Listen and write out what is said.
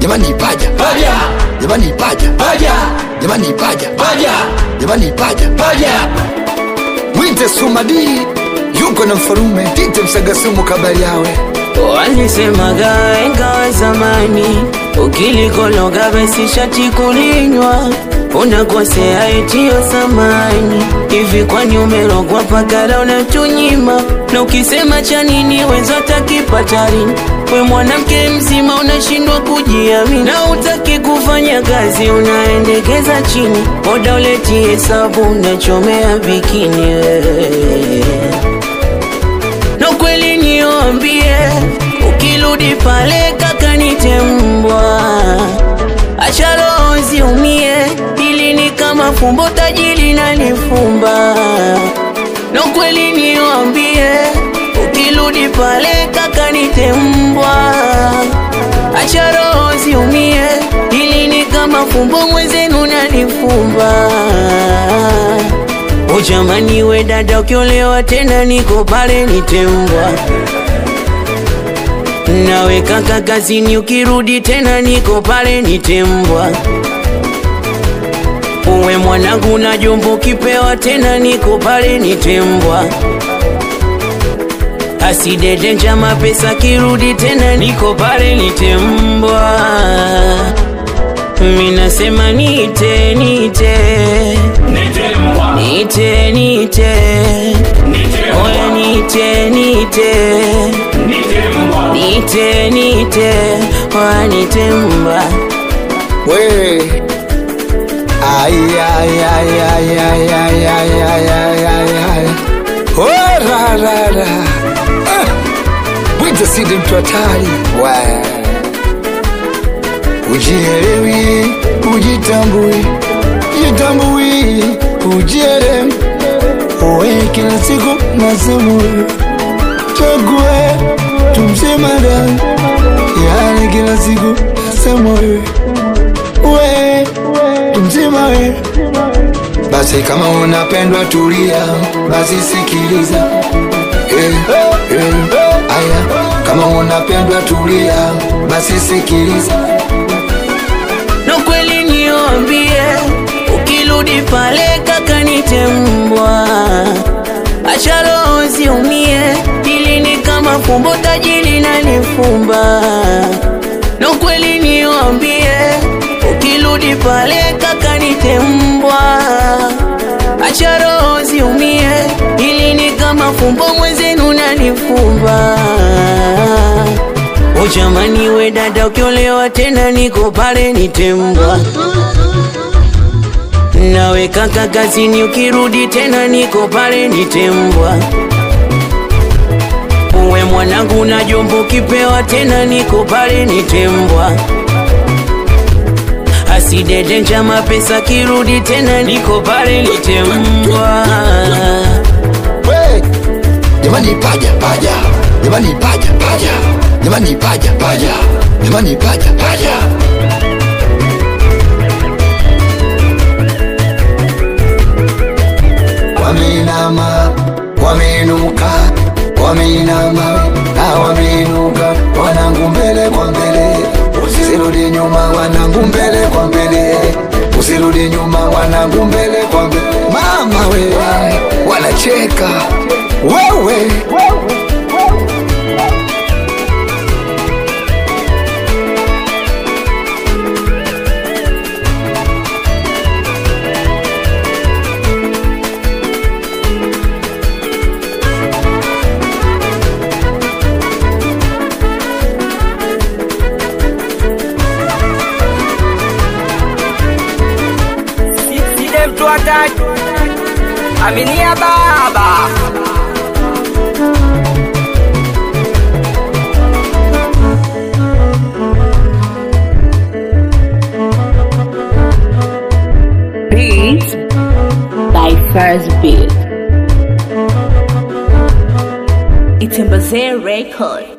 jamani paja paja, jamani paja paja, jamani paja paja, jamani paja paja. Mwite Sumadi yuko na Mfarume, tite Msagasumu kabali yawe. Walisemaga enga zamani, ukilikologa besi shati kulinywa, unakosea etio samani. Hivi kwani umerogwa pakara unatunyima, na ukisema cha nini wenza takipatarini. We mwanamke mzima unashindwa kujiamini, na utaki kufanya kazi unaendekeza chini. Oda uleti hesabu unachomea bikini. Na kweli niambie, ukirudi pale kaka nitembwa, acha roho ziumie, ili ni kama fumbo tajiri na nifumba. Na kweli niambie, ukirudi pale kaka nitembwa, acha roho ziumie, ili ni kama fumbo mwenzenu na nifumba. O jamani we dada ukiolewa tena niko pale nitembwa, nawe kaka kazini ukirudi tena niko pale nitembwa. Uwe mwanangu na jombo kipewa tena niko pale nitembwa. Asidede njama pesa kirudi tena niko pale nitembwa. Minasema nite nite nite nite, oya nite nite nite nite, oya nitemba. We ay ay ay ay ay ay ay ay ay ay, oh ra ra ra. Mwite Sidi mtu hatari. Ujielewi, ujitambui, jitambui, ujielewi. Uwe kila siku nasemu, chague tumsema dani, yani kila siku nasemu uwe tumsema we. Basi kama unapendwa tulia, basi sikiliza. Aya, kama unapendwa tulia, basi sikiliza. Na kweli niambie, ukirudi pale kaka nitembwa, acha roho ziumie, ili ni kama fumbo tajiri na nifumba. Na kweli niambie, ukirudi pale kaka nitembwa, acha roho ziumie, ili ni kama fumbo mwenzenu na nifumba. O jamani we dada ukiolewa tena niko pale nitembwa, nawe kaka kazini ukirudi tena niko pale nitembwa. Uwe mwanangu na jombo kipewa tena niko pale nitembwa. Asidede njama pesa kirudi tena niko pale nitembwa. Jamani paja paja, jamani paja paja, jamani paja paja, jamani paja paja. Wameinama, wameinuka, wameinama na wameinuka, wanangu mbele kwa mbele, usirudi nyuma wanangu mbele kwa mbele, usirudi nyuma wanangu mbele kwa mbele. Mama we, wanacheka wewe. Sidi mtu hatari, aminia baba. Beats by First Beat. It's a Bazaar record.